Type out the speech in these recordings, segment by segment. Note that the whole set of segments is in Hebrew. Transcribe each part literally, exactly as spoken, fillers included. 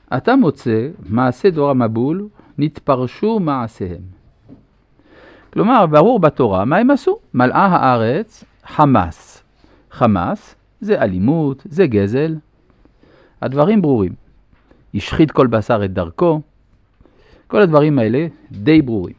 אתה מוצא מעשה דור המבול, נתפרשו מעשיהם. כלומר, ברור בתורה, מה הם עשו? מלאה הארץ חמאס. חמאס זה אלימות, זה גזל. הדברים ברורים. השחית כל בשר את דרכו. כל הדברים האלה די ברורים.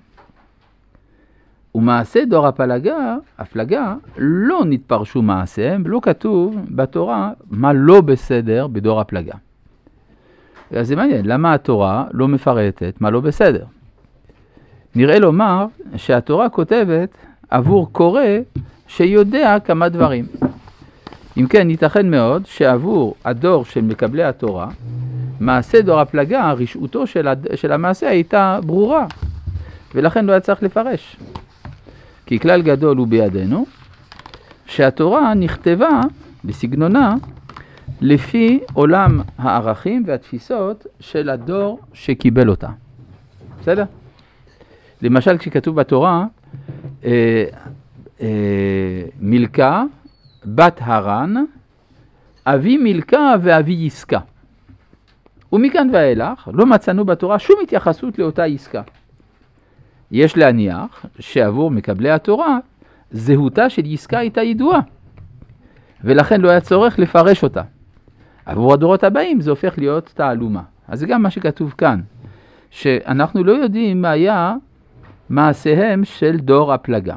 ומעשה דור הפלגה, הפלגה, לא נתפרשו מעשיהם, לא כתוב בתורה מה לא בסדר בדור הפלגה. אז זה מעניין, למה התורה לא מפרטת מה לא בסדר? נראה לומר שהתורה כותבת עבור קורא שיודע כמה דברים. אם כן, ייתכן מאוד שעבור הדור של מקבלי התורה, מעשה דור הפלגה, רשעותו של, הד... של המעשה הייתה ברורה, ולכן לא היה צריך לפרש. כי כלל גדול הוא בידינו, שהתורה נכתבה בסגנונה לפי עולם הערכים והתפיסות של הדור שקיבל אותה. בסדר? למשל, כשכתוב בתורה, אה, אה, מילכה, בת הרן, אבי מילכה ואבי עסקה. ומכאן ואילך לא מצאנו בתורה שום התייחסות לאותה עסקה. יש להניח שעבור מקבלי התורה, זהותה של עסקה הייתה ידועה, ולכן לא היה צורך לפרש אותה. עבור הדורות הבאים זה הופך להיות תעלומה. אז זה גם מה שכתוב כאן, שאנחנו לא יודעים מה היה מעשיהם של דור הפלגה.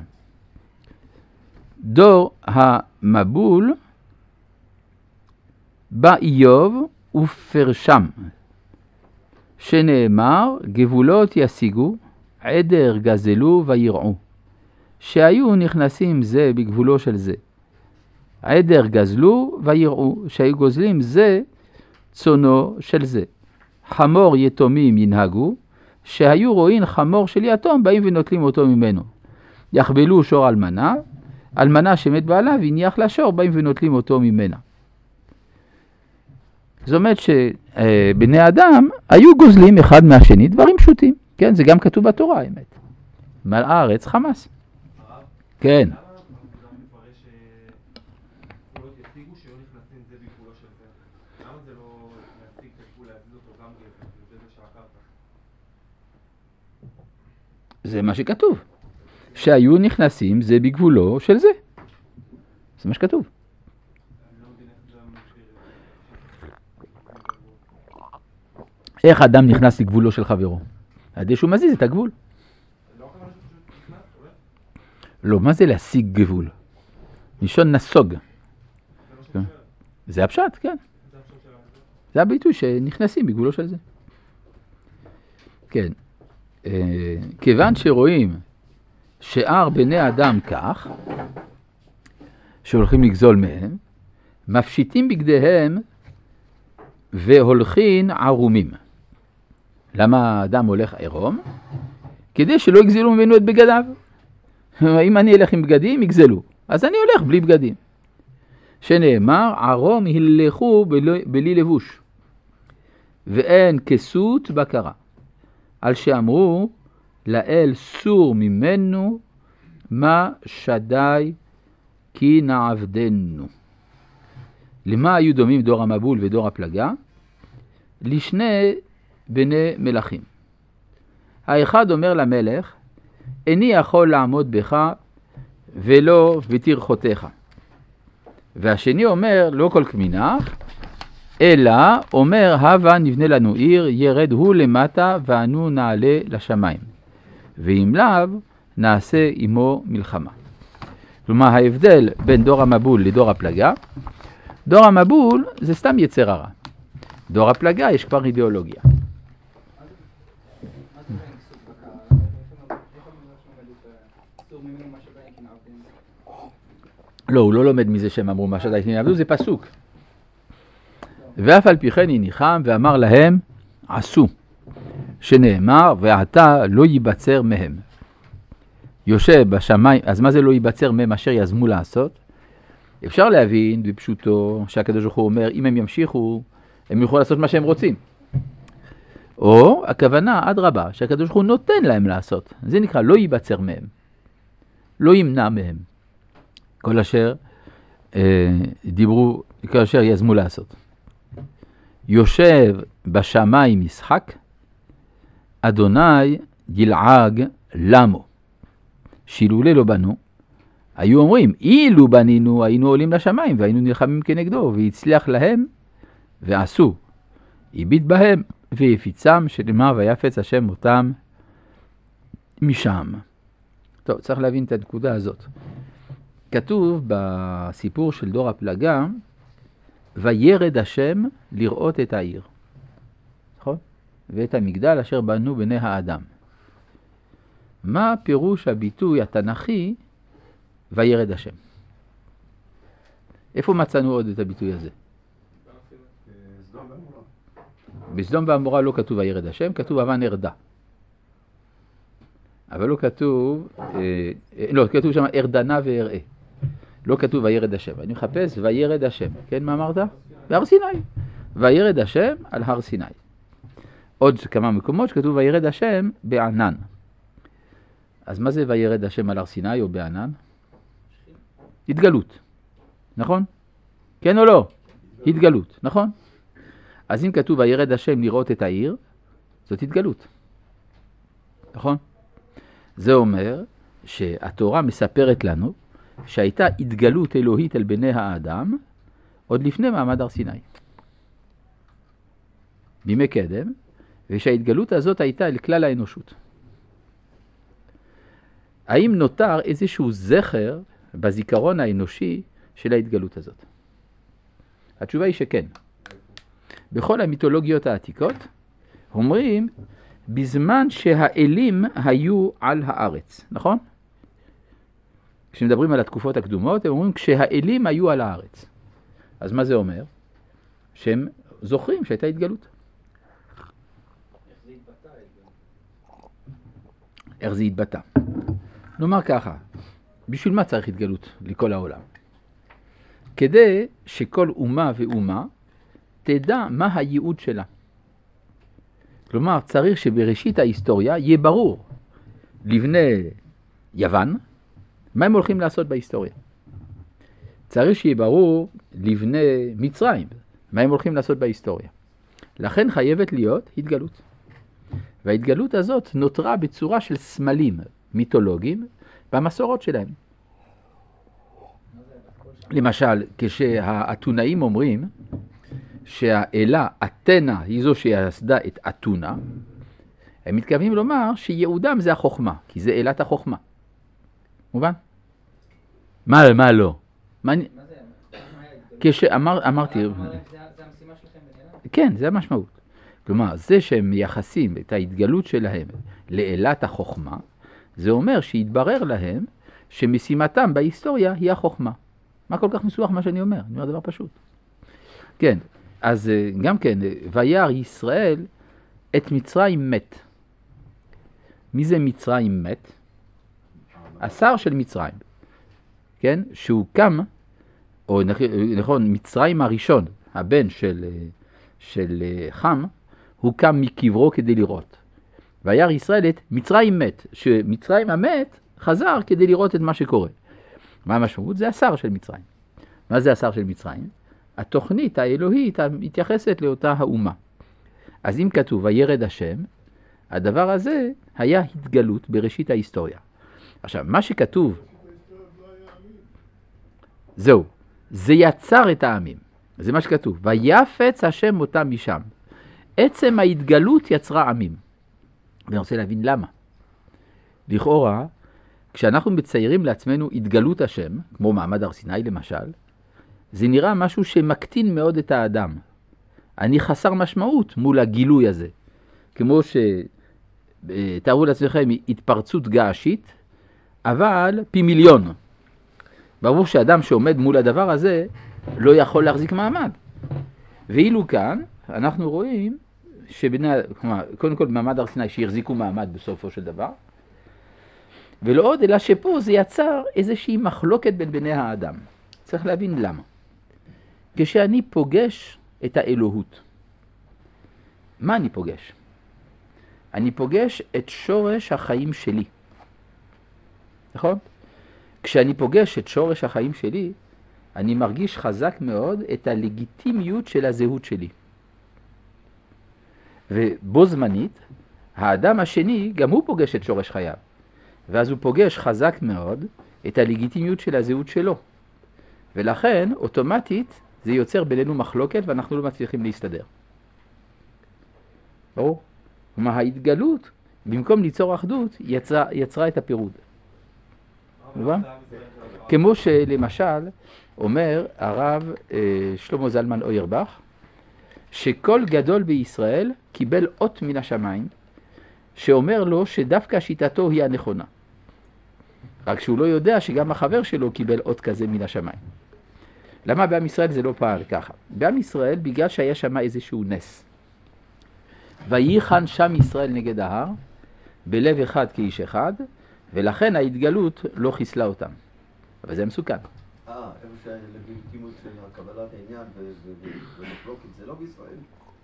דור המבול בא איוב ופרשם, שנאמר גבולות ישיגו, עדר גזלו וירעו, שהיו נכנסים זה בגבולו של זה. עדר גזלו וירעו, שהיו גוזלים זה צונו של זה. חמור יתומים ינהגו, שהיו רואים חמור של יתום, באים ונוטלים אותו ממנו. יחבלו שור אלמנה, אלמנה שמת בעלה והניח לה שור, באים ונוטלים אותו ממנה. זאת אומרת שבני אדם היו גוזלים אחד מהשני דברים פשוטים. כן, זה גם כתוב בתורה, האמת. מלאה הארץ חמאס. כן. זה מה שכתוב. שהיו נכנסים זה בגבולו של זה. זה מה שכתוב. איך אדם נכנס לגבולו של חברו? עדי שהוא מזיז את הגבול. לא, מה זה להשיג גבול? לישון נסוג. זה הפשט, כן. זה הביטוי שנכנסים בגבולו של זה. כן. כיוון שרואים שאר בני אדם כך, שהולכים לגזול מהם, מפשיטים בגדיהם והולכים ערומים. למה האדם הולך עירום? כדי שלא יגזלו ממנו את בגדיו. אם אני אלך עם בגדים, יגזלו. אז אני הולך בלי בגדים. שנאמר, ערום הלכו בלי, בלי לבוש. ואין כסות בקרה. על שאמרו, לאל סור ממנו, מה שדי כי נעבדנו. למה היו דומים דור המבול ודור הפלגה? לשני בני מלכים. האחד אומר למלך, איני יכול לעמוד בך ולא בתרחותיך. והשני אומר, לא כל כמינך, אלא אומר, הווה נבנה לנו עיר, ירד הוא למטה ואנו נעלה לשמיים. ואם לאו, נעשה עמו מלחמה. כלומר, ההבדל בין דור המבול לדור הפלגה, דור המבול זה סתם יצר הרע. דור הפלגה יש כבר אידיאולוגיה. לא, הוא לא לומד מזה שהם אמרו מה שדי כי נעבדו, זה פסוק. ואף על פי כן הניחם ואמר להם, עשו, שנאמר, ועתה לא ייבצר מהם. יושב בשמיים, אז מה זה לא ייבצר מהם אשר יזמו לעשות? אפשר להבין בפשוטו שהקדוש ברוך הוא אומר, אם הם ימשיכו, הם יוכלו לעשות מה שהם רוצים. או הכוונה עד רבה, שהקדוש ברוך הוא נותן להם לעשות. זה נקרא לא ייבצר מהם. לא ימנע מהם. כל אשר אה, דיברו, כל אשר יזמו לעשות. יושב בשמיים משחק, אדוני ילעג למו. שילולי לא בנו, היו אומרים, אילו בנינו היינו עולים לשמיים והיינו נלחמים כנגדו, והצליח להם ועשו. הביט בהם ויפיצם, שנאמר ויפץ השם אותם משם. טוב, צריך להבין את הנקודה הזאת. כתוב בסיפור של דור הפלגה, וירד השם לראות את העיר. נכון? ואת המגדל אשר בנו בני האדם. מה פירוש הביטוי התנ"כי וירד השם? איפה מצאנו עוד את הביטוי הזה? בסדום ועמורה לא כתוב וירד השם, כתוב אבן ארדה. אבל לא כתוב, אה, לא, כתוב שם ארדנה ואראה. לא כתוב וירד השם. אני מחפש וירד השם. כן, מה אמרת? בהר סיני. וירד השם על הר סיני. עוד כמה מקומות שכתוב וירד השם בענן. אז מה זה וירד השם על הר סיני או בענן? התגלות. נכון? כן או לא? התגלות. נכון? אז אם כתוב וירד השם לראות את העיר, זאת התגלות. נכון? זה אומר שהתורה מספרת לנו שהייתה התגלות אלוהית אל בני האדם עוד לפני מעמד הר סיני. בימי קדם, ושההתגלות הזאת הייתה אל כלל האנושות. האם נותר איזשהו זכר בזיכרון האנושי של ההתגלות הזאת? התשובה היא שכן. בכל המיתולוגיות העתיקות אומרים בזמן שהאלים היו על הארץ, נכון? כשמדברים על התקופות הקדומות, הם אומרים כשהאלים היו על הארץ. אז מה זה אומר? שהם זוכרים שהייתה התגלות. איך זה התבטא? נאמר ככה, בשביל מה צריך התגלות לכל העולם? כדי שכל אומה ואומה תדע מה הייעוד שלה. כלומר, צריך שבראשית ההיסטוריה יהיה ברור לבני יוון, מה הם הולכים לעשות בהיסטוריה. צריך שיהיה ברור לבני מצרים, מה הם הולכים לעשות בהיסטוריה. לכן חייבת להיות התגלות. וההתגלות הזאת נותרה בצורה של סמלים מיתולוגיים במסורות שלהם. למשל, כשהאתונאים אומרים שהאלה אתנה היא זו שיסדה את אתונה, הם מתכוונים לומר שיהודם זה החוכמה, כי זה אלת החוכמה. מובן? מה, מה לא? מה זה? כשאמרתי... זה המשימה שלכם באלה? כן, זה המשמעות. כלומר, זה שהם מייחסים את ההתגלות שלהם לאלת החוכמה, זה אומר שיתברר להם שמשימתם בהיסטוריה היא החוכמה. מה כל כך מסובך מה שאני אומר? אני אומר דבר פשוט. כן, אז גם כן, וירא ישראל את מצרים מת. מי זה מצרים מת? השר של מצרים. כן, שהוא קם, או נכון, מצרים הראשון, הבן של, של חם, הוא קם מקברו כדי לראות. וירא ישראל את מצרים מת, שמצרים המת חזר כדי לראות את מה שקורה. מה המשמעות? זה השר של מצרים. מה זה השר של מצרים? התוכנית האלוהית מתייחסת לאותה האומה. אז אם כתוב וירד השם, הדבר הזה היה התגלות בראשית ההיסטוריה. עכשיו, מה שכתוב, זהו, זה יצר את העמים. זה מה שכתוב, ויפץ השם אותם משם. עצם ההתגלות יצרה עמים. ואני רוצה להבין למה. לכאורה, כשאנחנו מציירים לעצמנו התגלות השם, כמו מעמד הר סיני למשל, זה נראה משהו שמקטין מאוד את האדם. אני חסר משמעות מול הגילוי הזה. כמו שתארו לעצמכם התפרצות געשית, אבל פי מיליון. ברור שאדם שעומד מול הדבר הזה לא יכול להחזיק מעמד. ואילו כאן אנחנו רואים שבני, כלומר, קודם כל במעמד הר סיני שהחזיקו מעמד בסופו של דבר, ולא עוד אלא שפה זה יצר איזושהי מחלוקת בין בני האדם. צריך להבין למה. כשאני פוגש את האלוהות, מה אני פוגש? אני פוגש את שורש החיים שלי. נכון? כשאני פוגש את שורש החיים שלי, אני מרגיש חזק מאוד את הלגיטימיות של הזהות שלי. ובו זמנית, האדם השני גם הוא פוגש את שורש חייו. ואז הוא פוגש חזק מאוד את הלגיטימיות של הזהות שלו. ולכן, אוטומטית, זה יוצר בינינו מחלוקת ואנחנו לא מצליחים להסתדר. ברור? כלומר, ההתגלות, במקום ליצור אחדות, יצרה, יצרה את הפירוד. מובן? כמו שלמשל, אומר הרב אה, שלמה זלמן אוירבך, שכל גדול בישראל קיבל אות מן השמיים, שאומר לו שדווקא שיטתו היא הנכונה. רק שהוא לא יודע שגם החבר שלו קיבל אות כזה מן השמיים. למה בעם ישראל זה לא פעל ככה? בעם ישראל בגלל שהיה שם איזשהו נס. וייחן שם ישראל נגד ההר, בלב אחד כאיש אחד, ולכן ההתגלות לא חיסלה אותם. אבל זה מסוכן. אה, איפה שהלגיטימיות של קבלת העניין ומחלוקת זה לא בישראל?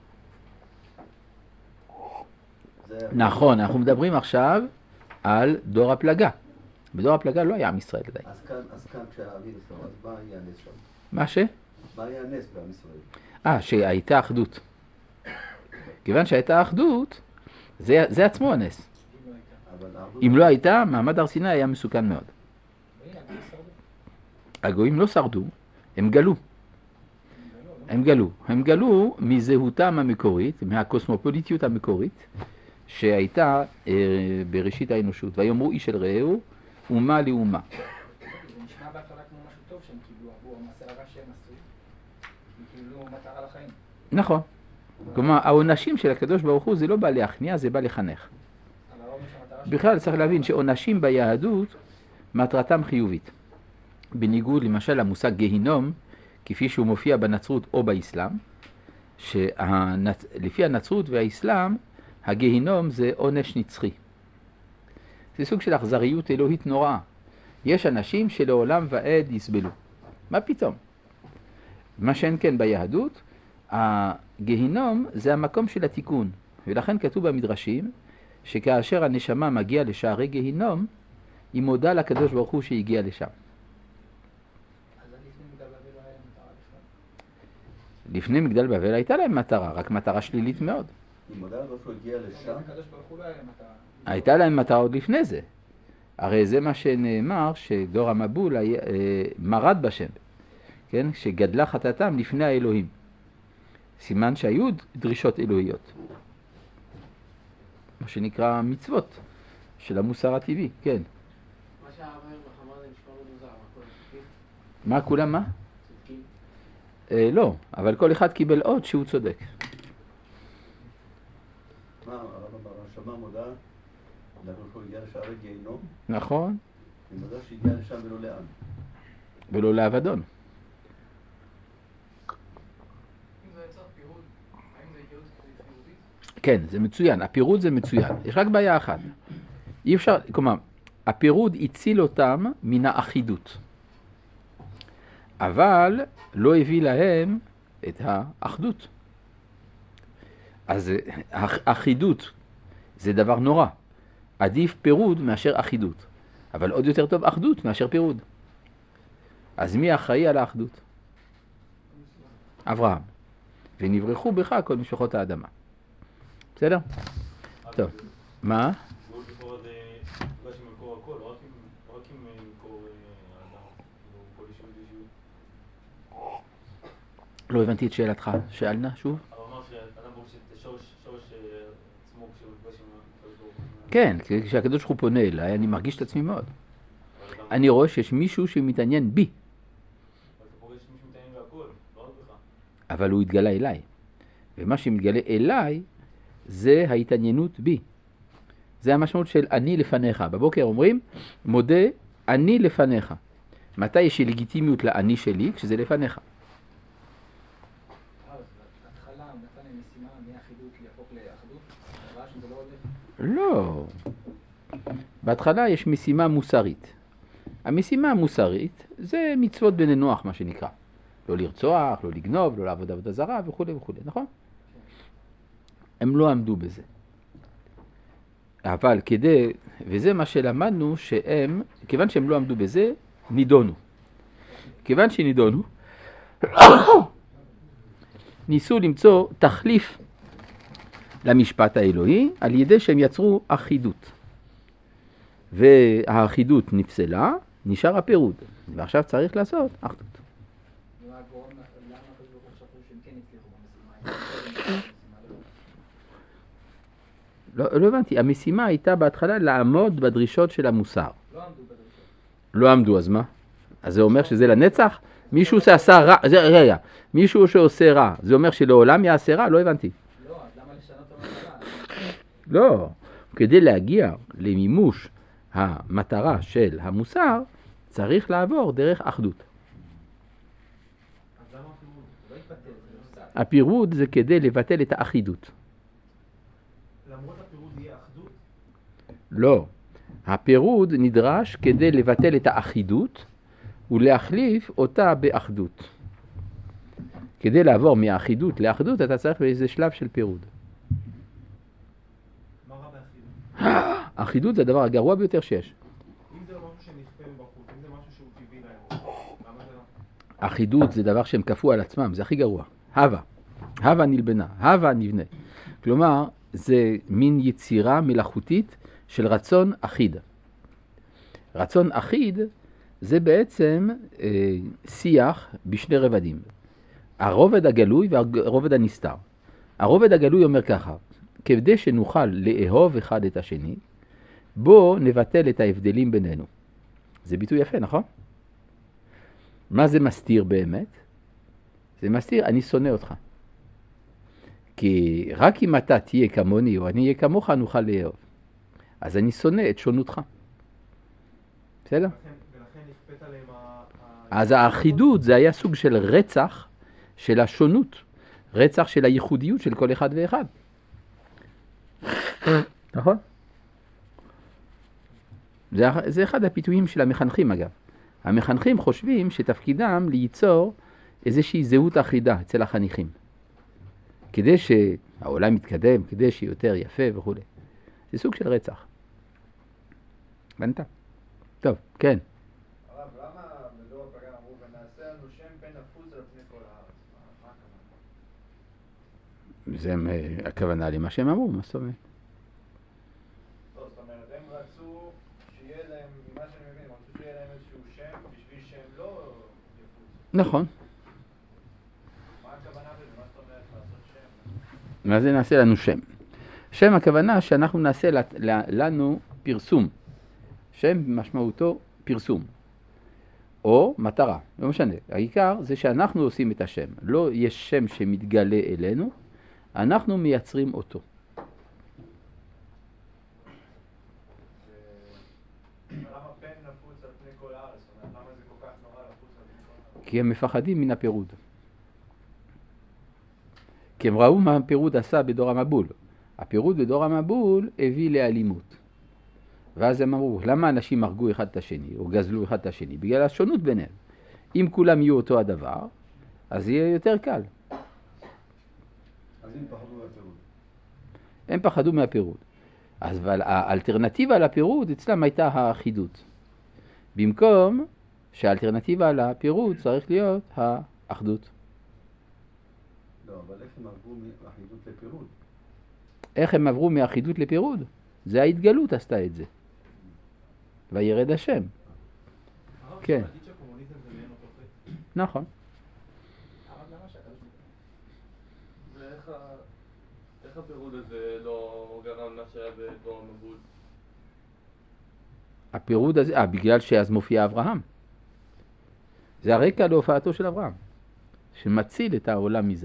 נכון, אנחנו מדברים עכשיו על דור הפלגה. בדור הפלגה לא היה עם ישראל עדיין. אז כאן, אז כאן כשהאביב עשו, אז מה היה הנס שם? מה ש? מה היה הנס בעם ישראל? אה, שהייתה אחדות. כיוון שהייתה אחדות, זה, זה עצמו הנס. אם לא הייתה, מעמד הר סיני היה מסוכן מאוד. הגויים לא שרדו, הם גלו. הם גלו. הם גלו מזהותם המקורית, מהקוסמופוליטיות המקורית, שהייתה אה, בראשית האנושות. ויאמרו איש אל רעהו, אומה לאומה. זה נשמע בהתחלה כמו משהו טוב שהם קיבלו עבור המעשה הרע שהם עשו. הם קיבלו מטרה לחיים. נכון. כלומר, העונשים של הקדוש ברוך הוא זה לא בא להכניע, זה בא לחנך. בכלל צריך להבין שעונשים ביהדות מטרתם חיובית. בניגוד למשל למושג גהינום, כפי שהוא מופיע בנצרות או באסלאם, שלפי הנצרות והאסלאם, הגהינום זה עונש נצחי. זה סוג של אכזריות אלוהית נוראה. יש אנשים שלעולם ועד יסבלו. מה פתאום? מה שאין כן ביהדות, הגהינום זה המקום של התיקון. ולכן כתוב במדרשים, שכאשר הנשמה מגיעה לשערי גהינום, היא מודה לקדוש ברוך הוא שהגיעה לשם. לפני מגדל בבל הייתה להם מטרה, רק מטרה שלילית מאוד. היא מודה לקדוש ברוך הוא הגיעה לשם? הייתה להם מטרה עוד לפני זה. הרי זה מה שנאמר, שדור המבול מרד בשם, כן? שגדלה חטאתם לפני האלוהים. סימן שהיו דרישות אלוהיות. מה שנקרא מצוות של המוסר הטבעי, כן. מה שהרב אומר בחמר זה נשמע מאוד מוזר, מה כל צודקים? מה כולם מה? צודקים? אה, לא, אבל כל אחד קיבל עוד שהוא צודק. מה, הרב הרשמה מודה לקדוש ברוך הוא הגיע לשערי גיהינום? נכון. היא מודה שהגיעה לשם ולא לאן. ולא לאבדון. כן, זה מצוין, הפירוד זה מצוין. יש רק בעיה אחת. אי אפשר, כלומר, הפירוד הציל אותם מן האחידות. אבל לא הביא להם את האחדות. אז האחידות זה דבר נורא. עדיף פירוד מאשר אחידות. אבל עוד יותר טוב אחדות מאשר פירוד. אז מי אחראי על האחדות? אברהם. ונברחו בך כל משפחות האדמה. בסדר? טוב. מה? לא הבנתי את שאלתך. שאלנה שוב? אבל אמר שאדם בורש את שורש עצמו כשהוא נפגש עם הקדוש ברוך הוא. כן, כשהקדוש ברוך הוא פונה אליי, אני מרגיש את עצמי מאוד. אני רואה שיש מישהו שמתעניין בי. אבל אתה פוגש מישהו מתעניין בהכל, לא רק בך. אבל הוא התגלה אליי. ומה שמתגלה אליי זה ההתעניינות בי. זה המשמעות של אני לפניך. בבוקר אומרים, מודה אני לפניך. מתי יש לגיטימיות לאני שלי? כשזה לפניך. בהתחלה נתן להם משימה מאחידות להפוך לאחדות, אבל שזה לא הולך. לא. בהתחלה יש משימה מוסרית. המשימה המוסרית זה מצוות בני נוח, מה שנקרא. לא לרצוח, לא לגנוב, לא לעבוד עבודה זרה וכו' וכו', נכון? הם לא עמדו בזה. אבל כדי, וזה מה שלמדנו, שהם, כיוון שהם לא עמדו בזה, נידונו. כיוון שנידונו, ניסו למצוא תחליף למשפט האלוהי, על ידי שהם יצרו אחידות. והאחידות נפסלה, נשאר הפירוד. ועכשיו צריך לעשות אחדות. למה הקדוש ברוך הוא חשבו שהם כן הצליחו במשימה? לא, לא הבנתי, המשימה הייתה בהתחלה לעמוד בדרישות של המוסר. לא עמדו בדרישות. לא עמדו, אז מה? אז זה אומר שזה לנצח? מישהו שעשה רע, זה, רגע, מישהו שעושה רע, זה אומר שלעולם יעשה רע? לא הבנתי. לא, אז למה לשנות את המטרה? לא, כדי להגיע למימוש המטרה של המוסר, צריך לעבור דרך אחדות. אז למה הפירוד? לא יתבטל, זה נוסף. הפירוד זה כדי לבטל את האחידות. למרות הפירוד יהיה אחדות? לא, הפירוד נדרש כדי לבטל את האחידות ולהחליף אותה באחדות. כדי לעבור מהאחידות לאחדות אתה צריך באיזה שלב של פירוד. מה רע באחידות? האחידות זה הדבר הגרוע ביותר שיש. אם זה לא משהו שנכפה מבחוץ, אם זה משהו שהוא טבעי להם, למה זה לא? אחידות זה דבר שהם כפו על עצמם, זה הכי גרוע. הווה, הווה נלבנה, הווה נבנה. כלומר, זה מין יצירה מלאכותית של רצון אחיד. רצון אחיד זה בעצם אה, שיח בשני רבדים. הרובד הגלוי והרובד הנסתר. הרובד הגלוי אומר ככה, כדי שנוכל לאהוב אחד את השני, בוא נבטל את ההבדלים בינינו. זה ביטוי יפה, נכון? מה זה מסתיר באמת? זה מסתיר, אני שונא אותך. כי רק אם אתה תהיה כמוני או אני אהיה כמוך, נוכל לאהוב. אז אני שונא את שונותך. בסדר? ולכן נכפית עליהם ה... אז האחידות זה היה סוג של רצח של השונות. רצח של הייחודיות של כל אחד ואחד. נכון? זה, זה אחד הפיתויים של המחנכים אגב. המחנכים חושבים שתפקידם ליצור איזושהי זהות אחידה אצל החניכים. כדי שהעולם יתקדם, כדי שיותר יפה וכו'. זה סוג של רצח. בנת? טוב, כן. הרב, למה בדור הפגן אמרו ונעשה לנו שם בן נפוץ על פני כל הארץ? מה הכוונה? זה הכוונה למה שהם אמרו, מה זאת אומרת? לא, זאת אומרת, הם רצו שיהיה להם, ממה שאני מבין, הם רצו שיהיה להם איזשהו שם בשביל שהם לא יפוצו. נכון. מה הכוונה בזה? מה זאת אומרת לעשות שם? מה זה נעשה לנו שם? שם הכוונה שאנחנו נעשה לנו פרסום. שם משמעותו פרסום. או מטרה, לא משנה. העיקר זה שאנחנו עושים את השם. לא יש שם שמתגלה אלינו, אנחנו מייצרים אותו. למה פן נפוץ על פני כל הארץ? זאת אומרת, למה זה כל כך נורא לפוץ על פני כל הארץ? כי הם מפחדים מן הפירוד. כי הם ראו מה הפירוד עשה בדור המבול. הפירוד בדור המבול הביא לאלימות. ואז הם אמרו, למה אנשים הרגו אחד את השני, או גזלו אחד את השני? בגלל השונות ביניהם. אם כולם יהיו אותו הדבר, אז יהיה יותר קל. אז הם פחדו מהפירוד. הם פחדו מהפירוד. אז אבל האלטרנטיבה לפירוד אצלם הייתה האחידות. במקום שהאלטרנטיבה לפירוד צריך להיות האחדות. לא, אבל איך הם עברו מאחידות לפירוד? איך הם עברו מאחידות לפירוד? זה ההתגלות עשתה את זה. וירד השם. הרב, כן. להגיד שהקומוניזם זה מעין אותו חטא. נכון. אבל למה שהקדוש ברוך הוא? ואיך ה- איך הפירוד הזה לא גרם מה שהיה בדור המבול? הפירוד הזה, אה, בגלל שאז מופיע אברהם. זה הרקע להופעתו של אברהם, שמציל את העולם מזה.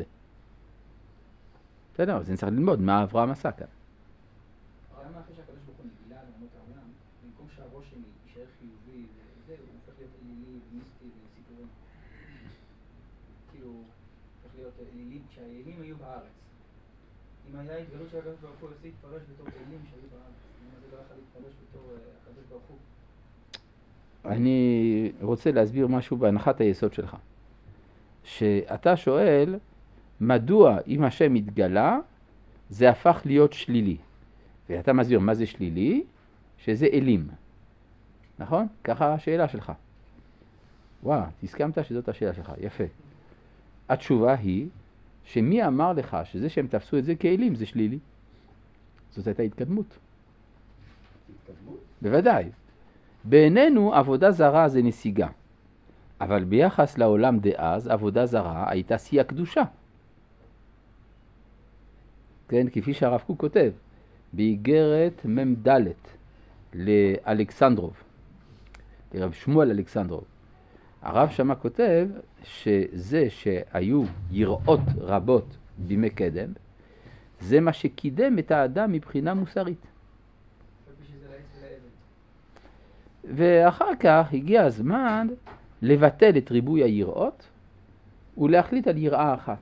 בסדר, אז אני צריך ללמוד מה אברהם עשה כאן. למה אחרי שהקדוש ברוך הוא נגלה על אומות העולם, במקום שהרושם יישאר חיובי וזה, הוא הופך להיות אלילי ומיסטי וסיפורים. כאילו, הופך להיות אלילים, כשהאלים היו בארץ. אם היה התגלות של הקדוש ברוך הוא, יוצא להתפרש בתור אלים שהיו בארץ. אם זה לא יכול להתפרש בתור הקדוש ברוך הוא. אני רוצה להסביר משהו בהנחת היסוד שלך. שאתה שואל, מדוע אם השם התגלה, זה הפך להיות שלילי. ואתה מסביר מה זה שלילי? שזה אלים. נכון? ככה השאלה שלך. וואו, תסכמת שזאת השאלה שלך. יפה. התשובה היא, שמי אמר לך שזה שהם תפסו את זה כאלים זה שלילי? זאת הייתה התקדמות. התקדמות? בוודאי. בעינינו עבודה זרה זה נסיגה. אבל ביחס לעולם דאז, עבודה זרה הייתה שיא הקדושה. כן, כפי שהרב קוק כותב, באיגרת מ"ד לאלכסנדרוב, לרב שמואל אלכסנדרוב, הרב שמה כותב שזה שהיו יראות רבות בימי קדם, זה מה שקידם את האדם מבחינה מוסרית. ואחר כך הגיע הזמן לבטל את ריבוי היראות ולהחליט על יראה אחת.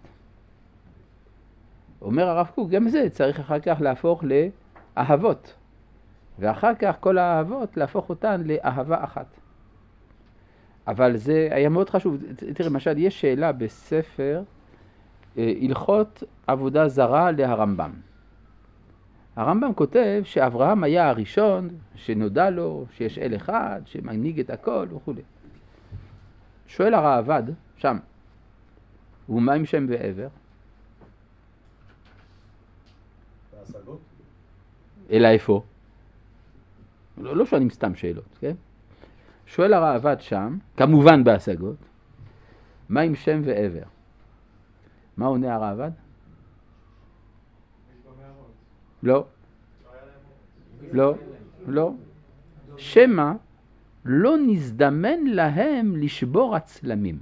אומר הרב קוק, גם זה צריך אחר כך להפוך לאהבות. ואחר כך כל האהבות להפוך אותן לאהבה אחת. אבל זה היה מאוד חשוב. תראה, למשל, יש שאלה בספר הלכות עבודה זרה להרמב"ם. הרמב"ם כותב שאברהם היה הראשון שנודע לו שיש אל אחד שמנהיג את הכל וכו'. שואל הראב"ד שם, ומה עם שם ועבר? בהשגות? אלא איפה? לא, לא שואלים סתם שאלות, כן? שואל הראב"ד שם, כמובן בהשגות, מה עם שם ועבר? מה עונה הראב"ד? לא, לא, לא. שמה לא נזדמן להם לשבור הצלמים.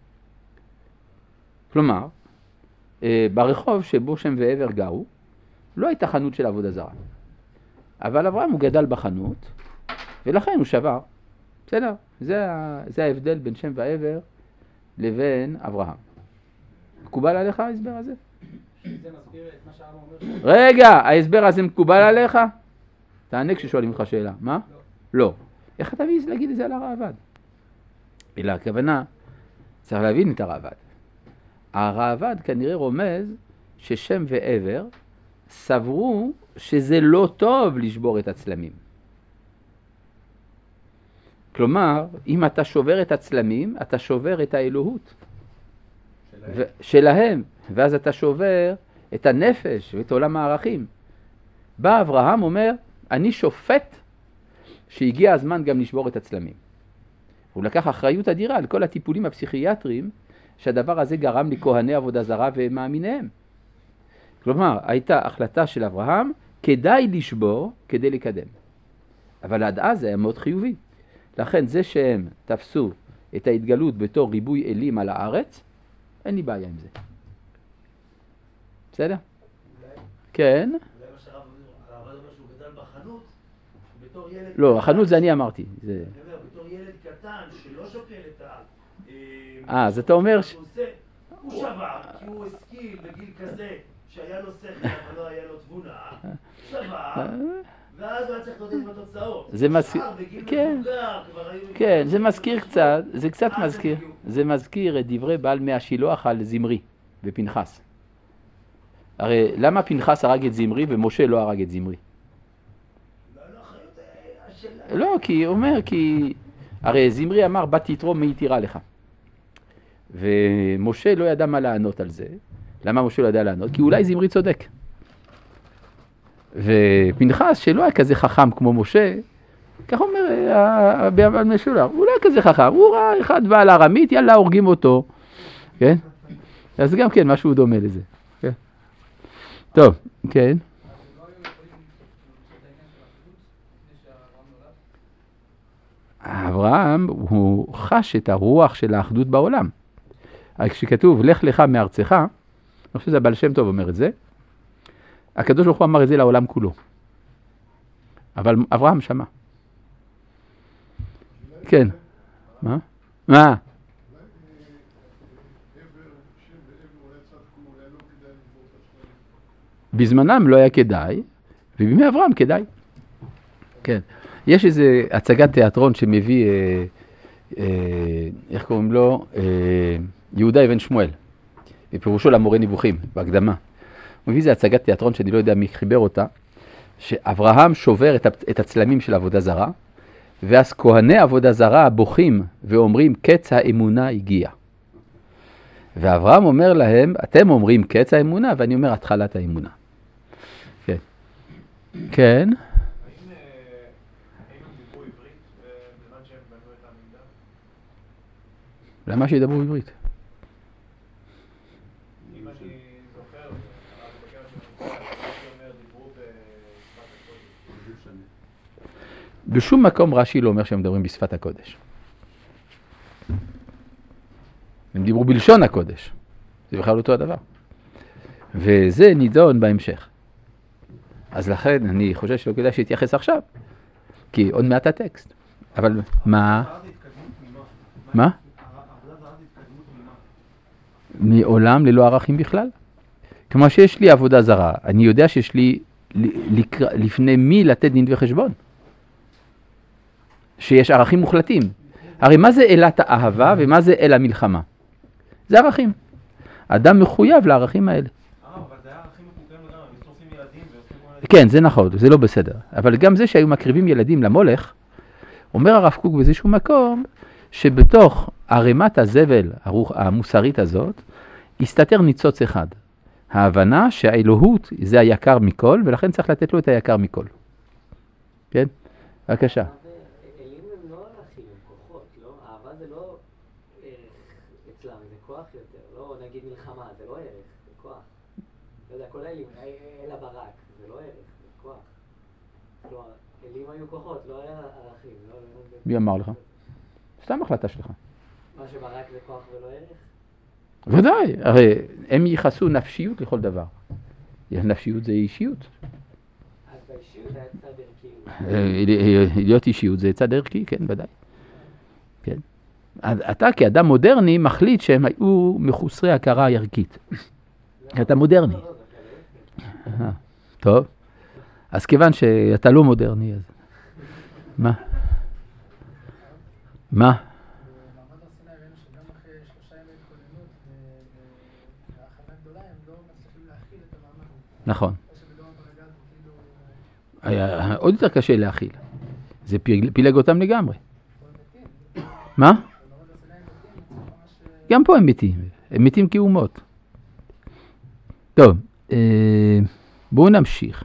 כלומר, ברחוב שבו שם ועבר גרו, לא הייתה חנות של עבודה זרה. אבל אברהם הוא גדל בחנות, ולכן הוא שבר. בסדר, זה, זה ההבדל בין שם ועבר לבין אברהם. מקובל עליך ההסבר הזה? זה מסביר את מה שהרב אומר. רגע, ההסבר הזה מקובל עליך? תענה כששואלים לך שאלה. מה? לא. לא. איך אתה מעז להגיד את זה על הראב"ד? אלא הכוונה, צריך להבין את הראב"ד. הראב"ד כנראה רומז ששם ועבר סברו שזה לא טוב לשבור את הצלמים. כלומר, אם אתה שובר את הצלמים, אתה שובר את האלוהות שלהם, ו- שלהם. ואז אתה שובר את הנפש ואת עולם הערכים. בא אברהם אומר, אני שופט שהגיע הזמן גם לשבור את הצלמים. הוא לקח אחריות אדירה על כל הטיפולים הפסיכיאטריים שהדבר הזה גרם לכהני עבודה זרה ומאמיניהם. כלומר, הייתה החלטה של אברהם, כדאי לשבור כדי לקדם. אבל עד אז זה היה מאוד חיובי. לכן זה שהם תפסו את ההתגלות בתור ריבוי אלים על הארץ, אין לי בעיה עם זה. בסדר? כן? אולי מה שהרב אומר שהוא גדל בחנות, בתור ילד... לא, החנות זה אני אמרתי. זה... אני אומר, בתור ילד קטן שלא שוקל את ה... אה, אז אתה אומר ש... הוא שבר, כי הוא השכיל בגיל כזה שהיה לו שכל אבל לא היה לו תבונה, שבר, ואז הוא היה צריך להודד בתוצאות. זה מזכיר... כן, כן, זה מזכיר קצת, זה קצת מזכיר, זה מזכיר את דברי בעל מי השילוח על זמרי ופנחס. הרי למה פנחס הרג את זמרי ומשה לא הרג את זמרי? לא, כי הוא אומר, כי הרי זמרי אמר, בת יתרום מי תירא לך. ומשה לא ידע מה לענות על זה. למה משה לא ידע לענות? כי אולי זמרי צודק. ופנחס שלא היה כזה חכם כמו משה, כך אומר הבעל משולח, הוא לא היה כזה חכם, הוא ראה אחד בעל ארמית, יאללה הורגים אותו. כן? אז גם כן משהו דומה לזה. כן. טוב, כן. אברהם הוא חש את הרוח של האחדות בעולם. כשכתוב לך לך מארצך, אני חושב שזה הבעל שם טוב אומר את זה, הקדוש ברוך הוא אמר את זה לעולם כולו. אבל אברהם שמע. כן. מה? מה? בזמנם לא היה כדאי, ובימי אברהם כדאי. כן. יש איזה הצגת תיאטרון שמביא, אה, אה, איך קוראים לו? אה, יהודה אבן שמואל, בפירושו למורה נבוכים, בהקדמה. הוא מביא איזה הצגת תיאטרון שאני לא יודע מי חיבר אותה, שאברהם שובר את, את הצלמים של עבודה זרה, ואז כהני עבודה זרה בוכים ואומרים קץ האמונה הגיע. ואברהם אומר להם, אתם אומרים קץ האמונה, ואני אומר התחלת האמונה. כן. כן. האם אה, האם הם דיברו עברית אה, בזמן שהם בנו את המקדש? למה שידברו עברית? אם אני זוכר, הרב בקר שמנכ"ל, רש"י אומר, דיברו בשפת הקודש. בשום מקום רש"י לא אומר שהם מדברים בשפת הקודש. הם דיברו בלשון הקודש. זה בכלל אותו הדבר. וזה נידון בהמשך. אז לכן אני חושב שלא כדאי שיתייחס עכשיו, כי עוד מעט הטקסט. אבל מה? מה? מעולם ללא ערכים בכלל. כמו שיש לי עבודה זרה, אני יודע שיש לי לפני מי לתת דין וחשבון. שיש ערכים מוחלטים. הרי מה זה אלת האהבה ומה זה אל המלחמה? זה ערכים. אדם מחויב לערכים האלה. אבל זה היה ערכים מקודם לגמרי, ושורפים ילדים ועושים כל מיני... כן, זה נכון, זה לא בסדר. אבל גם זה שהיו מקריבים ילדים למולך, אומר הרב קוק באיזשהו מקום, שבתוך ערימת הזבל המוסרית הזאת, הסתתר ניצוץ אחד. ההבנה שהאלוהות זה היקר מכל, ולכן צריך לתת לו את היקר מכל. כן? בבקשה. אלים הם לא ערכים, הם כוחות, לא? אהבה זה לא ערך אצלם, זה כוח יותר. לא נגיד מלחמה, זה לא ערך, זה כוח. לא יודע, כל האלים, אל הברק, זה לא ערך, זה כוח. כלומר, אלים היו כוחות, לא היה ערכים. מי אמר לך? סתם החלטה שלך. מה שברק זה כוח ולא ערך? ודאי, הרי הם ייחסו נפשיות לכל דבר. נפשיות זה אישיות. אז באישיות היה צד ערכי. להיות אישיות זה צד ערכי, כן, ודאי. כן. אתה כאדם מודרני מחליט שהם היו מחוסרי הכרה ערכית. אתה מודרני. טוב. אז כיוון שאתה לא מודרני, אז... מה? מה? נכון. היה עוד יותר קשה להכיל. זה פילג אותם לגמרי. מה? גם פה הם מתים. הם מתים כאומות. טוב, בואו נמשיך.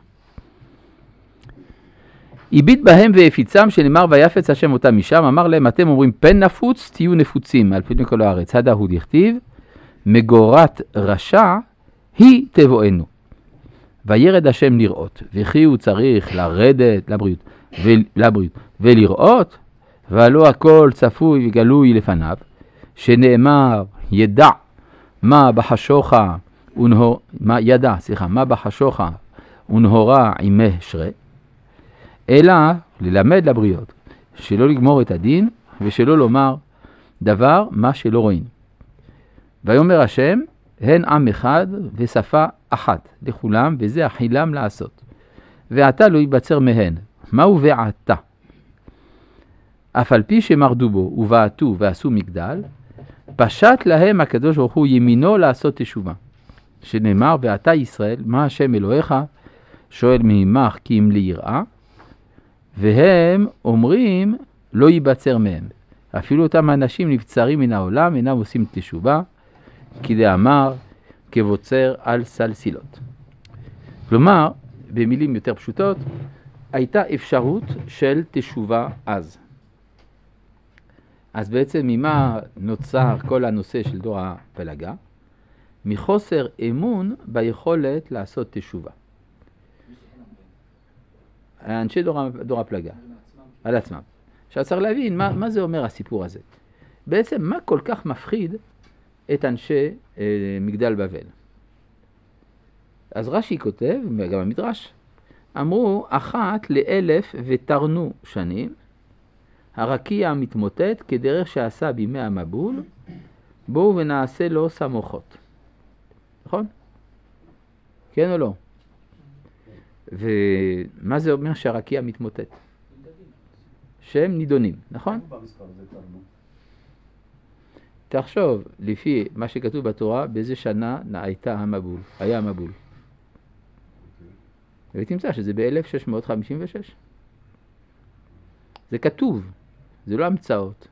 הביט בהם והפיצם שנאמר ויפץ השם אותם משם, אמר להם אתם אומרים פן נפוץ תהיו נפוצים על פני כל הארץ. הדהוד יכתיב מגורת רשע היא תבואנו. וירד השם לראות, וכי הוא צריך לרדת לבריאות, ולבריאות, ולראות, ולא הכל צפוי וגלוי לפניו, שנאמר ידע מה בחשוכה, ונהור, מה ידע, סליחה, מה בחשוכה ונהורה עימה שרה, אלא ללמד לבריות, שלא לגמור את הדין, ושלא לומר דבר מה שלא רואים. ויאמר השם, הן עם אחד ושפה אחת לכולם, וזה החילם לעשות. ועתה לא ייבצר מהן. מהו ועתה? אף על פי שמרדו בו ובעטו ועשו מגדל, פשט להם הקדוש ברוך הוא ימינו לעשות תשובה. שנאמר, ועתה ישראל, מה השם אלוהיך? שואל מעמך כי אם ליראה. והם אומרים, לא ייבצר מהם. אפילו אותם אנשים נבצרים מן העולם, אינם עושים תשובה. כי דאמר כבוצר על סלסילות. כלומר, במילים יותר פשוטות, הייתה אפשרות של תשובה אז. אז בעצם ממה נוצר כל הנושא של דור הפלגה? מחוסר אמון ביכולת לעשות תשובה. אנשי דור, דור הפלגה, על עצמם. עכשיו צריך להבין מה, מה זה אומר הסיפור הזה. בעצם מה כל כך מפחיד את אנשי אה, מגדל בבל. אז רש"י כותב, גם המדרש, אמרו אחת לאלף ותרנו שנים, הרקיע מתמוטט כדרך שעשה בימי המבול, בואו ונעשה לו סמוכות. נכון? כן או לא? ומה זה אומר שהרקיע מתמוטט? שהם נידונים, נכון? תחשוב, לפי מה שכתוב בתורה, באיזה שנה הייתה המבול, היה המבול. ותמצא שזה ב-אלף שש מאות חמישים ושש. זה כתוב, זה לא המצאות.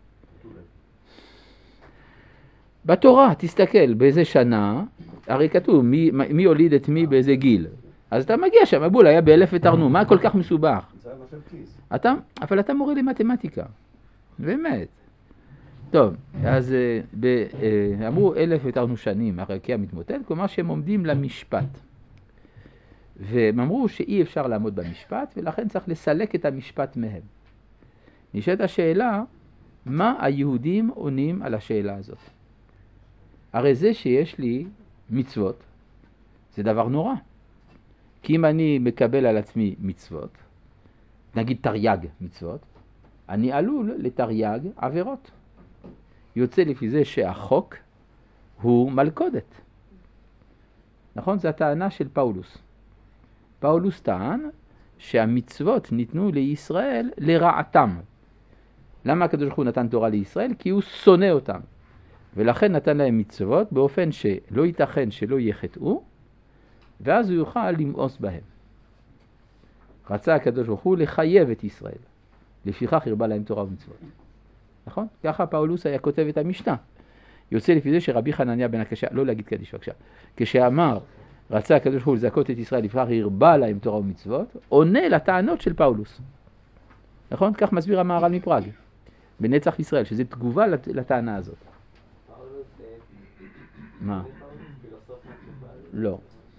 בתורה, תסתכל, באיזה שנה, הרי כתוב מי, מי הוליד את מי באיזה גיל. אז אתה מגיע שם, הבול היה באלף ותרנו, מה כל כך מסובך? זה היה מחשב כיס. אתה, אבל אתה מורה למתמטיקה, באמת. טוב, אז אה, ב, אה, אמרו אלף ותרנו שנים, הרקיע מתמוטט, כלומר שהם עומדים למשפט. והם אמרו שאי אפשר לעמוד במשפט, ולכן צריך לסלק את המשפט מהם. נשאלת השאלה, מה היהודים עונים על השאלה הזאת? הרי זה שיש לי מצוות, זה דבר נורא. כי אם אני מקבל על עצמי מצוות, נגיד תרי"ג מצוות, אני עלול לתרי"ג עבירות. יוצא לפי זה שהחוק הוא מלכודת. נכון? זו הטענה של פאולוס. פאולוס טען שהמצוות ניתנו לישראל לרעתם. למה הקדוש ברוך הוא נתן תורה לישראל? כי הוא שונא אותם. ולכן נתן להם מצוות באופן שלא ייתכן שלא יחטאו, ואז הוא יוכל למאוס בהם. רצה הקדוש ברוך הוא לחייב את ישראל. לפיכך הרבה להם תורה ומצוות. נכון? ככה פאולוס היה כותב את המשנה. יוצא לפי זה שרבי חנניה בן הקשה, לא להגיד קדיש בבקשה, כשאמר רצה הקדוש ברוך הוא לזכות את ישראל, לפיכך הרבה להם תורה ומצוות, עונה לטענות של פאולוס. נכון? כך מסביר המהר"ל מפראג. בנצח ישראל, שזה תגובה לט... לטענה הזאת. פאולוס זה... מה? פילוסוף מקובל. לא.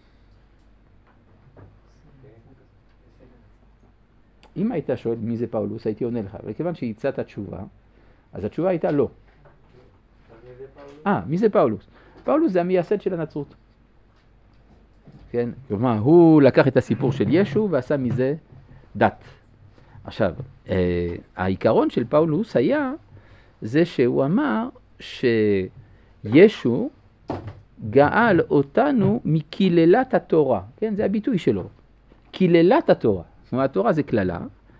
אם היית שואל מי זה פאולוס, הייתי עונה לך, אבל כיוון שהצעת תשובה, אז התשובה הייתה לא. מי זה פאולוס? אה, מי זה פאולוס? פאולוס זה המייסד של הנצרות. כן? כלומר, הוא לקח את הסיפור של ישו ועשה מזה דת. עכשיו, אה, העיקרון של פאולוס היה זה שהוא אמר שישו גאל אותנו מקללת התורה. כן? זה הביטוי שלו. קללת התורה. זאת אומרת, התורה זה כללה,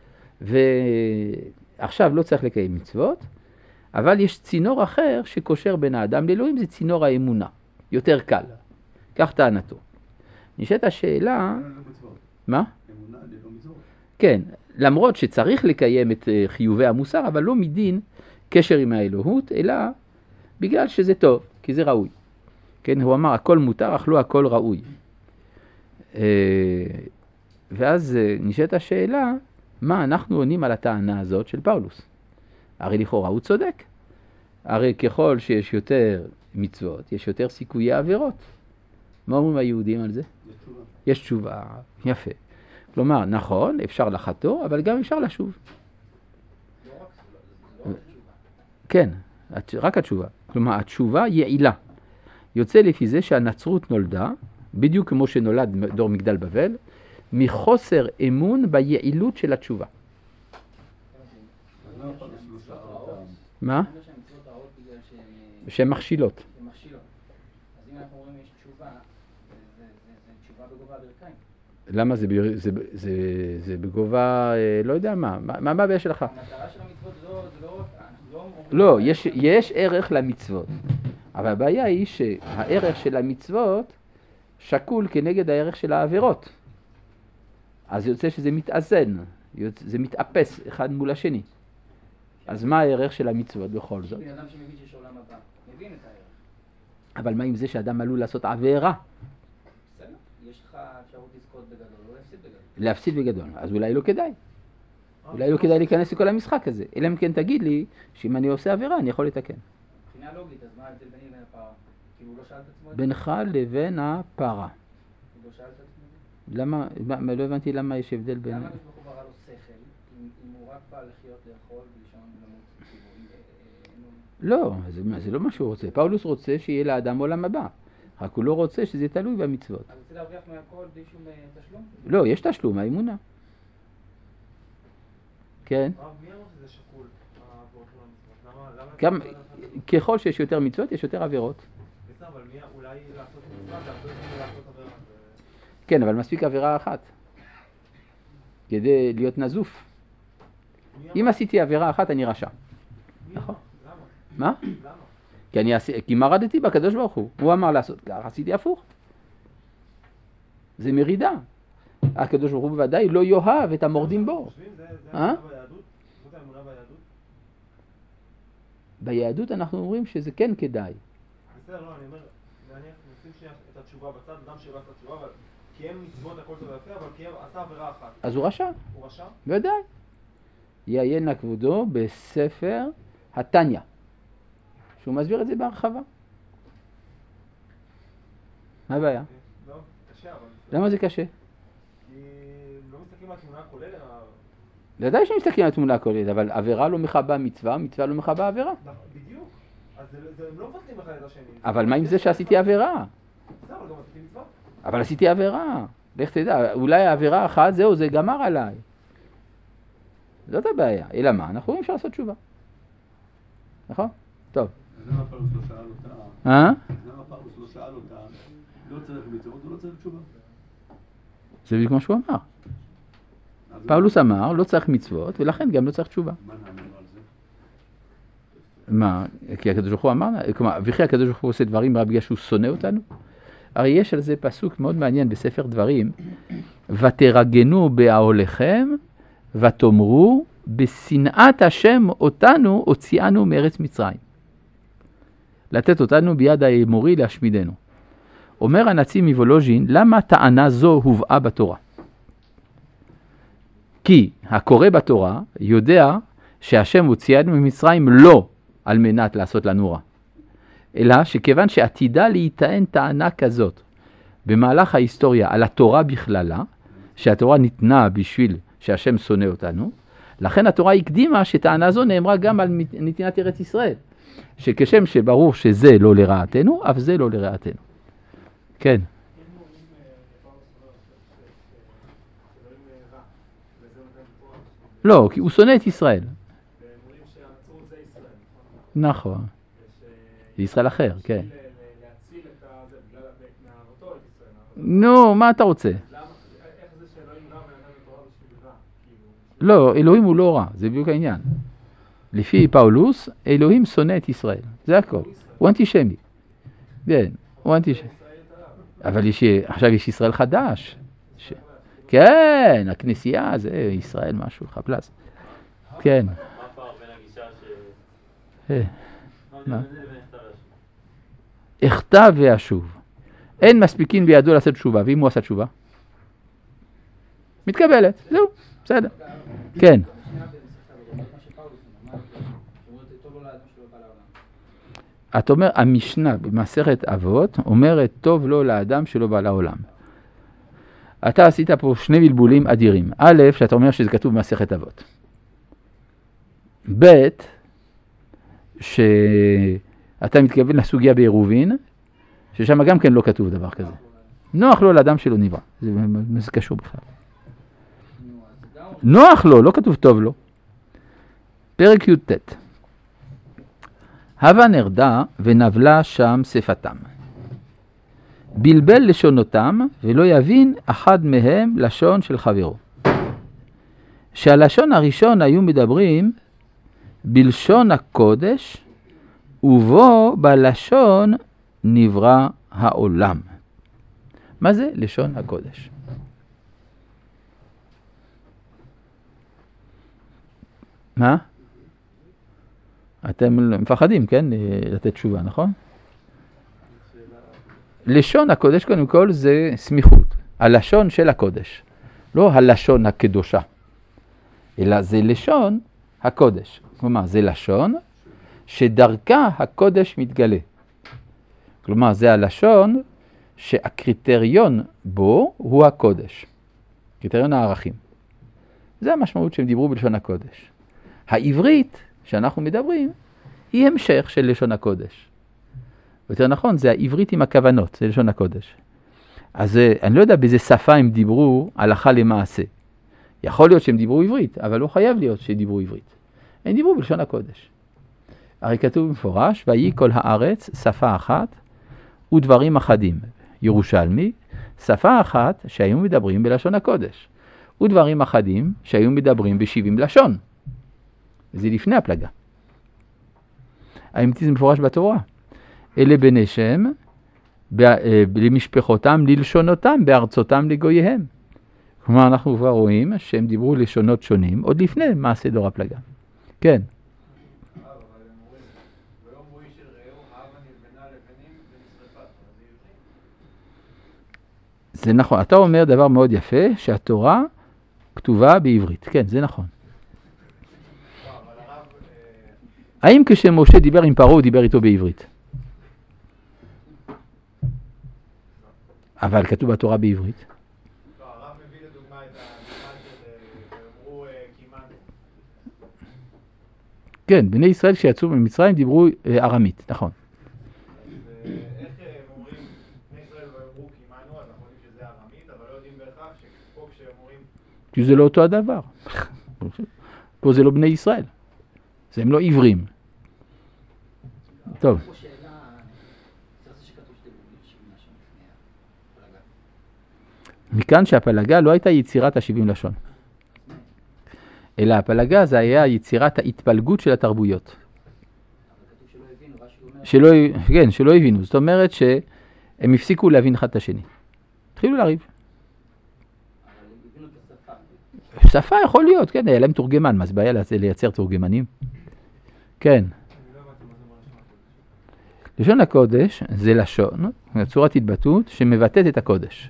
ועכשיו לא צריך לקיים מצוות, אבל יש צינור אחר שקושר בין האדם לאלוהים, זה צינור האמונה. יותר קל. כך טענתו. נשאלת השאלה... מה? אמונה ללא מצוות. כן, למרות שצריך לקיים את חיובי המוסר, אבל לא מדין קשר עם האלוהות, אלא בגלל שזה טוב, כי זה ראוי. כן, הוא אמר, הכל מותר, אך לא הכל ראוי. ואז נשאלת השאלה, מה אנחנו עונים על הטענה הזאת של פאולוס? הרי לכאורה הוא צודק. הרי ככל שיש יותר מצוות, יש יותר סיכויי עבירות. מה אומרים היהודים על זה? יש תשובה. יש תשובה, יפה. כלומר, נכון, אפשר לחטוא, אבל גם אפשר לשוב. כן, רק התשובה. כלומר, התשובה יעילה. יוצא לפי זה שהנצרות נולדה, בדיוק כמו שנולד דור מגדל בבל, מחוסר אמון ביעילות של התשובה. אני לא יכול לשלושה אותם. מה? שהן מכשילות. הן מכשילות. אז אם אנחנו אומרים יש תשובה, זה- זה זה תשובה בגובה הברכיים. למה זה, ב- זה, זה, זה בגובה, אה, לא יודע מה, מה מה הבעיה שלך? המטרה של המצוות זה לא, זה לא, אנחנו לא אומרים... לא, יש, יש ערך למצוות, אבל הבעיה היא שהערך של המצוות שקול כנגד הערך של העבירות. אז יוצא שזה מתאזן, יוצא- זה מתאפס אחד מול השני. אז מה הערך של המצוות בכל זאת? בן אדם שמבין שיש עולם הבא, מבין את הערך. אבל מה עם זה שאדם עלול לעשות עבירה? בסדר? יש לך אפשרות לזכות בגדול, לא להפסיד בגדול. להפסיד בגדול, אז אולי לא כדאי. אולי לא כדאי להיכנס לכל המשחק הזה. אלא אם כן תגיד לי שאם אני עושה עבירה אני יכול לתקן. מבחינה לוגית, אז מה ההבדל ביני לבין הפרה? כאילו הוא לא שאל את עצמו את זה? בינך לבין הפרה. הוא לא שאל את עצמו את זה? למה, מה- לא הבנתי למה יש הבדל בין... למה הקדוש ברוך הוא ברא לו שכל, אם אם הוא רק בא לחיות, לאכול ולישון ולמות? כאילו, אם, אה, אה, אין לו- לא, זה, זה לא מה שהוא רוצה. פאולוס רוצה שיהיה לאדם עולם הבא. רק הוא לא רוצה שזה תלוי במצוות. אז רוצה להרוויח מהכל בלי שום אה, תשלום? לא, יש תשלום, האמונה. כן. הרב, מי אמר שזה שקול, העבירות לא המצוות? למה... למה... גם, אפשר לעשות- ככל שיש יותר מצוות, יש יותר עבירות. בסדר, אבל מי... אולי לעשות מצווה, זה הרבה יותר לעשות עבירה. זה- כן, אבל מספיק עבירה אחת. כדי להיות נזוף. מי אם אמר? עשיתי עבירה אחת, אני רשע. מי נכון. אמר? מה? למה? למה? כי אני עשי, כי מרדתי בקדוש ברוך הוא. הוא אמר לעשות כך, עשיתי הפוך. זה מרידה. הקדוש ברוך הוא בוודאי לא יאהב את המורדים בו. חושבים, זה זה אה? האמונה ביהדות? זאת האמונה ביהדות? ביהדות אנחנו אומרים שזה כן כדאי. בסדר, לא, אני אומר, נניח, נשים שנייה את התשובה בצד, אדם שבא את התשובה, אבל קיים מצוות הכל טוב ויפה, אבל קיים עשה עבירה אחת. אז הוא רשע. הוא רשע? ודאי. יעיין נא כבודו בספר התניא, שהוא מסביר את זה בהרחבה. מה הבעיה? לא, קשה אבל... למה זה קשה? כי לא מסתכלים על התמונה הכוללת. ודאי שמסתכלים על התמונה הכוללת, אבל עבירה לא מכבה מצווה, מצווה לא מכבה עבירה. בדיוק. אז הם לא מבטלים אחד את השני. אבל מה עם זה שעשיתי עבירה? בסדר, אבל גם עשיתי מצווה. אבל עשיתי עבירה. לך תדע, אולי העבירה אחת, זהו, זה גמר עליי. זאת הבעיה. אלא מה? אנחנו רואים שאפשר לעשות תשובה. נכון? טוב. אז למה פאולוס לא שאל אותה? אה? למה פאולוס לא שאל אותה? לא צריך מצוות, הוא לא צריך תשובה. זה בדיוק מה שהוא אמר. פאולוס אמר, לא צריך מצוות, ולכן גם לא צריך תשובה. מה נאמר על זה? מה? כי הקדוש ברוך הוא אמר, כלומר, וכי הקדוש ברוך הוא עושה דברים רק בגלל שהוא שונא אותנו? הרי יש על זה פסוק מאוד מעניין בספר דברים, ותרגנו באהליכם ותאמרו בשנאת השם אותנו הוציאנו מארץ מצרים. לתת אותנו ביד האמורי להשמידנו. אומר הנצי"ב מוולוז'ין, למה טענה זו הובאה בתורה? כי הקורא בתורה יודע שהשם הוציאנו ממצרים לא על מנת לעשות לנו רע, אלא שכיוון שעתידה להיטען טענה כזאת במהלך ההיסטוריה על התורה בכללה, שהתורה ניתנה בשביל שהשם שונא אותנו, לכן התורה הקדימה שטענה זו נאמרה גם על נתינת ארץ ישראל, שכשם שברור שזה לא לרעתנו, אף זה לא לרעתנו. כן. לא, כי הוא שונא את ישראל. נכון. ישראל אחר, כן. נו, מה אתה רוצה? לא, אלוהים הוא לא רע, זה בדיוק העניין. לפי פאולוס, אלוהים שונא את ישראל, זה הכל. הוא אנטישמי. כן, הוא אנטישמי. אבל יש, עכשיו יש ישראל חדש. ש... כן, הכנסייה זה ישראל משהו, חפלס. כן. מה הפער בין הגישה ש... מה? אחטא ואשוב. אין מספיקין בידו לעשות תשובה, ואם הוא עשה תשובה? מתקבלת, זהו, בסדר. כן. את אומר, המשנה במסכת אבות אומרת טוב לו לאדם שלא בא לעולם. אתה עשית פה שני בלבולים אדירים. א', שאתה אומר שזה כתוב במסכת אבות. ב', שאתה מתכוון לסוגיה בעירובין, ששם גם כן לא כתוב דבר כזה. נוח לו לאדם שלא נברא. זה, זה קשור בכלל. נוח לו, לא כתוב טוב לו. פרק י"ט. הווה נרדה ונבלה שם שפתם. בלבל לשונותם ולא יבין אחד מהם לשון של חברו. שהלשון הראשון היו מדברים בלשון הקודש, ובו בלשון נברא העולם. מה זה לשון הקודש? מה? אתם מפחדים, כן? לתת תשובה, נכון? לשון הקודש, קודם כל, זה סמיכות. הלשון של הקודש. לא הלשון הקדושה. אלא זה לשון הקודש. כלומר, זה לשון שדרכה הקודש מתגלה. כלומר, זה הלשון שהקריטריון בו הוא הקודש. קריטריון הערכים. זה המשמעות שהם דיברו בלשון הקודש. העברית שאנחנו מדברים היא המשך של לשון הקודש. יותר נכון, זה העברית עם הכוונות, זה לשון הקודש. אז אני לא יודע באיזה שפה הם דיברו הלכה למעשה. יכול להיות שהם דיברו עברית, אבל לא חייב להיות שדיברו עברית. הם דיברו בלשון הקודש. הרי כתוב במפורש, ויהי כל הארץ שפה אחת ודברים אחדים. ירושלמי, שפה אחת שהיו מדברים בלשון הקודש. ודברים אחדים שהיו מדברים בשבעים לשון. זה לפני הפלגה. האמת זה מפורש בתורה. אלה בני שם, למשפחותם, ללשונותם, בארצותם לגוייהם. כלומר, אנחנו כבר רואים שהם דיברו לשונות שונים, עוד לפני מעשה דור הפלגה. כן. זה נכון, אתה אומר דבר מאוד יפה, שהתורה כתובה בעברית. כן, זה נכון. האם כשמשה דיבר עם פרעה, הוא דיבר איתו בעברית? אבל כתוב בתורה בעברית. לא, הרב מביא לדוגמה את המשפט של אמרו קימנו. כן, בני ישראל שיצאו ממצרים דיברו ארמית, נכון. אז איך הם אומרים, בני ישראל אמרו קימנו, אז אנחנו יודעים שזה ארמית, אבל לא יודעים בהכרח שפה כשהם אומרים... כי זה לא אותו הדבר. פה זה לא בני ישראל. זה הם לא עברים. טוב. מכאן שהפלגה לא הייתה יצירת השבעים לשון. אלא הפלגה זה היה יצירת ההתפלגות של התרבויות. שלא, כן, שלא הבינו. זאת אומרת שהם הפסיקו להבין אחד את השני. התחילו לריב. שפה יכול להיות, כן, היה להם תורגמן. מה זה בעיה לייצר תורגמנים? כן. לשון הקודש זה לשון, צורת התבטאות שמבטאת את הקודש.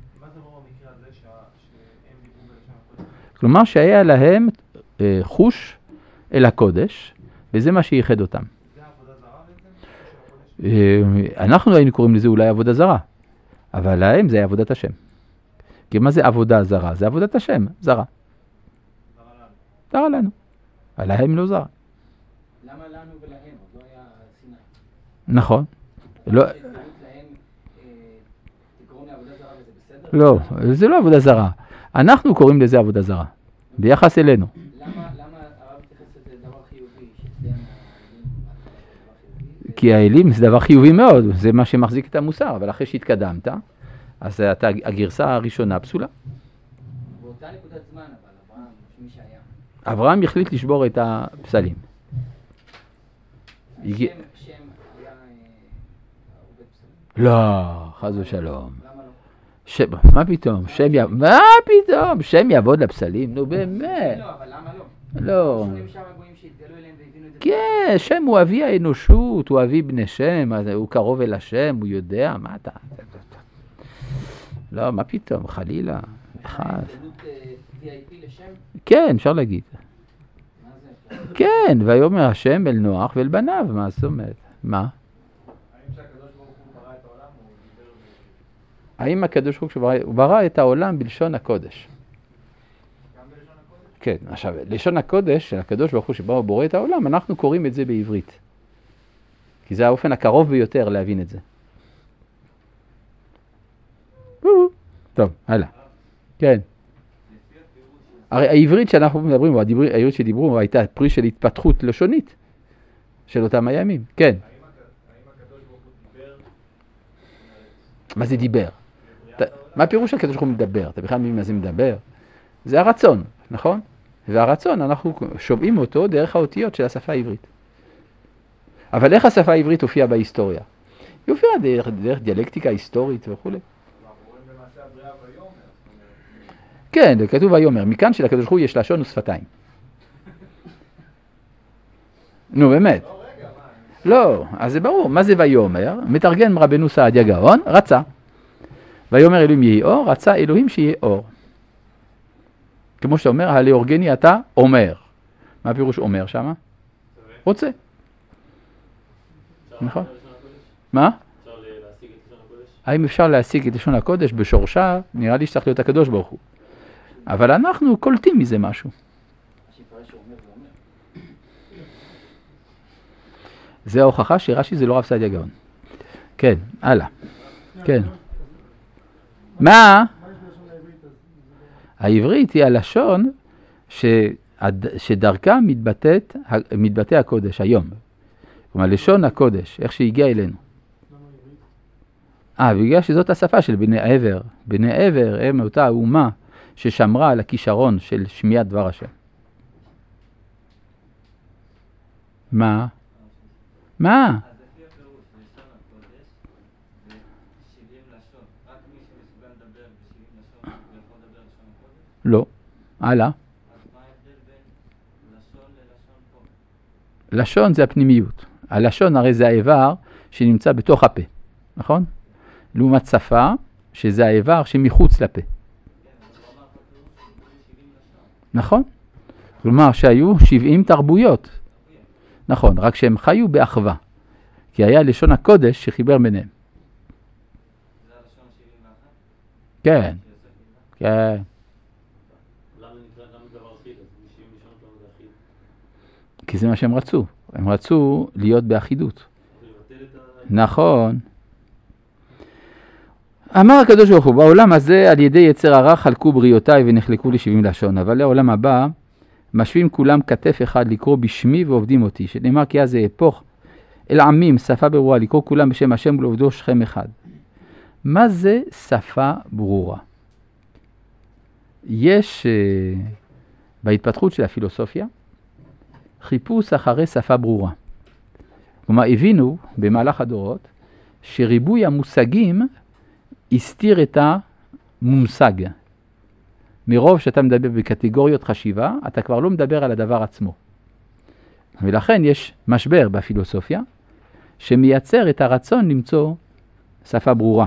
כלומר שהיה להם אה, חוש אל הקודש, וזה מה שייחד אותם. זה עבודה זרה בעצם? אה, אנחנו היינו קוראים לזה אולי עבודה זרה, אבל להם זה עבודת השם. כי מה זה עבודה זרה? זה עבודת השם, זרה. זרה לנו. זרה לנו. עליהם לא זרה. למה לנו ולהם? עוד לא היה סיני. נכון. לא, להם תקראו לעבודה זרה וזה בסדר? לא, זה לא עבודה זרה. אנחנו קוראים לזה עבודה זרה, ביחס אלינו. למה הרב מתייחס לזה דבר חיובי? שזה כי האלים זה דבר חיובי מאוד, זה מה שמחזיק את המוסר, אבל אחרי שהתקדמת, אז אתה, הגרסה הראשונה פסולה. באותה נקודת זמן, אבל אברהם, מי שהיה. אברהם החליט לשבור את הפסלים. השם היה עובד פסלים? לא, חס ושלום. למה לא? ש... מה פתאום? שם י... מה פתאום? שם יעבוד לפסלים? נו באמת. לא, אבל למה לא? לא. שומעים שם הגויים שהתגלו אליהם והבינו את זה. כן, שם הוא אבי האנושות, הוא אבי בני שם, הוא קרוב אל השם, הוא יודע, מה אתה... לא, מה פתאום, חלילה. אחד. התגלות וי איי פי לשם? כן, אפשר להגיד. מה זה? כן, ויאמר השם אל נוח ואל בניו, מה זאת אומרת? מה? האם שהקדוש ברוך הוא ברא את העולם או דיבר ב... האם הקדוש ברוך הוא ברא, הוא ברא את העולם בלשון הקודש? גם בלשון הקודש? כן, עכשיו, לשון הקודש של הקדוש ברוך הוא שבו הוא בורא את העולם, אנחנו קוראים את זה בעברית. כי זה האופן הקרוב ביותר להבין את זה. טוב, הלאה. כן. הרי העברית שאנחנו מדברים, העברית שדיברו, הייתה פרי של התפתחות לשונית של אותם הימים. כן. האם הקדוש ברוך הוא דיבר? מה זה דיבר? מה הפירוש הקדוש ברוך הוא מדבר? אתה בכלל מבין מה זה מדבר? זה הרצון, נכון? והרצון, אנחנו שומעים אותו דרך האותיות של השפה העברית. אבל איך השפה העברית הופיעה בהיסטוריה? היא הופיעה דרך, דרך דיאלקטיקה היסטורית וכו'. כן, זה כתוב ויאמר, מכאן שלקדוש ברוך הוא יש לשון ושפתיים. נו, באמת. לא, אז זה ברור, מה זה ויאמר? מתרגם רבנו סעדיה גאון, רצה. ויאמר אלוהים יהי אור, רצה אלוהים שיהיה אור. כמו שאתה אומר, הלאורגני אתה אומר. מה הפירוש אומר שמה? רוצה. נכון? מה? האם אפשר להשיג את לשון הקודש בשורשה? נראה לי שצריך להיות הקדוש ברוך הוא. אבל אנחנו קולטים מזה משהו. זה ההוכחה שרש"י זה לא רב סעדיה גאון. כן, הלאה. כן. מה? העברית היא הלשון שדרכה מתבטאת, מתבטא הקודש היום. כלומר, לשון הקודש, איך שהגיע אלינו. אה, בגלל שזאת השפה של בני עבר. בני עבר הם אותה האומה ששמרה על הכישרון של שמיעת דבר השם. מה? מה? אז לפי הפירוש, לשון הקודש, זה שבעים לשון. רק מי שמסוגל לדבר בשבעים לשון, יכול לדבר לשון הקודש? לא. הלאה. אז מה ההבדל בין לשון ללשון פה? לשון זה הפנימיות. הלשון הרי זה האיבר שנמצא בתוך הפה, נכון? לעומת שפה, שזה האיבר שמחוץ לפה. נכון? כלומר שהיו שבעים תרבויות. נכון, רק שהם חיו באחווה. כי היה לשון הקודש שחיבר ביניהם. זה הלשון שבעים ואחת? כן, כן. למה נקרא גם דבר אחיד? אז שבעים לשונות לא זה אחיד. כי זה מה שהם רצו. הם רצו להיות באחידות. לבטל את ה... נכון. אמר הקדוש ברוך הוא, בעולם הזה על ידי יצר הרע חלקו בריאותיי ונחלקו לשבעים לשון, אבל לעולם הבא משווים כולם כתף אחד לקרוא בשמי ועובדים אותי, שנאמר כי אז זה אפוך אל עמים שפה ברורה, לקרוא כולם בשם השם ולעובדו שכם אחד. מה זה שפה ברורה? יש uh, בהתפתחות של הפילוסופיה חיפוש אחרי שפה ברורה. כלומר, הבינו במהלך הדורות שריבוי המושגים הסתיר את המומשג. מרוב שאתה מדבר בקטגוריות חשיבה, אתה כבר לא מדבר על הדבר עצמו. ולכן יש משבר בפילוסופיה שמייצר את הרצון למצוא שפה ברורה.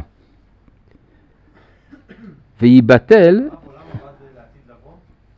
וייבטל... העולם הבא זה לעתיד לבוא?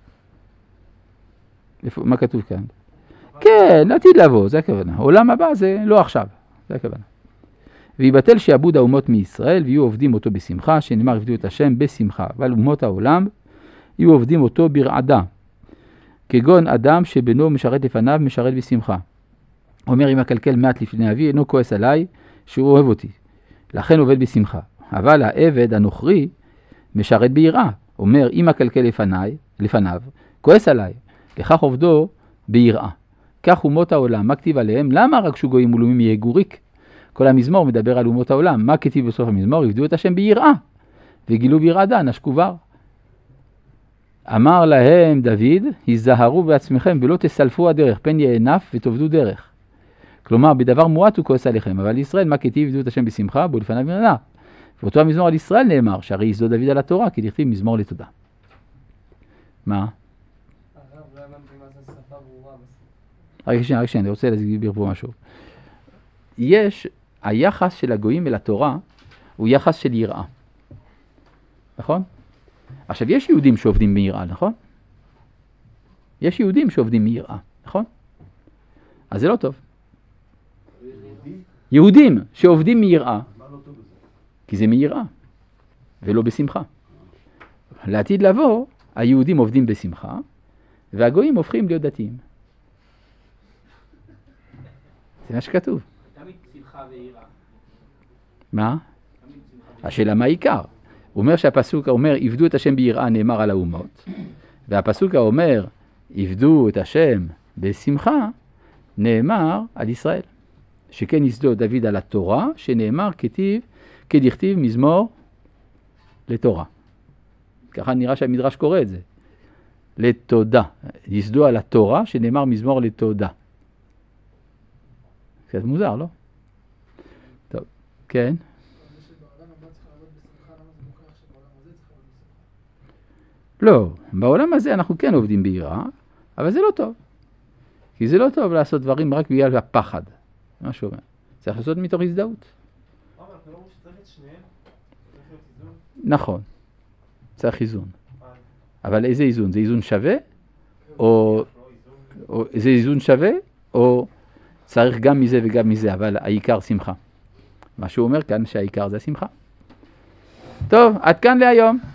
איפה, מה כתוב כאן? כן, לעתיד לבוא, זה הכוונה. העולם הבא זה לא עכשיו, זה הכוונה. וייבטל שיעבוד האומות מישראל ויהיו עובדים אותו בשמחה, שנאמר עבדו את השם בשמחה. אבל אומות העולם יהיו עובדים אותו ברעדה. כגון אדם שבנו משרת לפניו משרת בשמחה. אומר אם אקלקל מעט לפני אבי אינו כועס עליי שהוא אוהב אותי. לכן עובד בשמחה. אבל העבד הנוכרי משרת ביראה. אומר אם אקלקל לפניי, לפניו כועס עליי. לכך עובדו ביראה. כך אומות העולם, מה כתיב עליהם? למה רק שוגויים ולאומים יהגו ריק? כל המזמור מדבר על אומות העולם. מה כתיב בסוף המזמור? עבדו את השם ביראה. וגילו ביראה נשקו בר. אמר להם דוד, היזהרו בעצמכם ולא תסלפו הדרך, פן יענף ותעבדו דרך. כלומר, בדבר מועט הוא כועס עליכם, אבל ישראל, מה כתיב? עבדו את השם בשמחה, בו לפניו מרנה. ואותו המזמור על ישראל נאמר, שהרי יסדו דוד על התורה, כי דכתיב מזמור לתודה. מה? הרב, לא הבנתי מה זה שפה ברורה. רק שנייה, רק שנייה, אני רוצה להסביר פה משהו. יש, היחס של הגויים אל התורה, הוא יחס של יראה. נכון? עכשיו, יש יהודים שעובדים מיראה, נכון? יש יהודים שעובדים מיראה, נכון? אז זה לא טוב. יהודים שעובדים מיראה, כי זה מיראה, ולא בשמחה. לעתיד לבוא, היהודים עובדים בשמחה, והגויים הופכים להיות דתיים. זה מה שכתוב. תמיד שמחה ויראה. מה? השאלה מה העיקר? הוא אומר שהפסוק אומר, עבדו את השם ביראה נאמר על האומות, והפסוק אומר, עבדו את השם בשמחה, נאמר על ישראל. שכן יסדו דוד על התורה, שנאמר כתיב, כדכתיב מזמור לתורה. ככה נראה שהמדרש קורא את זה. לתודה. יסדו על התורה, שנאמר מזמור לתודה. קצת מוזר, לא? טוב, כן. לא, בעולם הזה אנחנו כן עובדים ביראה, אבל זה לא טוב. כי זה לא טוב לעשות דברים רק בגלל הפחד. מה שאומר. צריך לעשות מתוך הזדהות. אבל אנחנו לא אומרים שצריך את שניהם? צריך להיות איזון? נכון. צריך איזון. אבל איזה איזון? זה איזון שווה? או זה איזון שווה? או צריך גם מזה וגם מזה, אבל העיקר שמחה. מה שהוא אומר כאן שהעיקר זה השמחה. טוב, עד כאן להיום.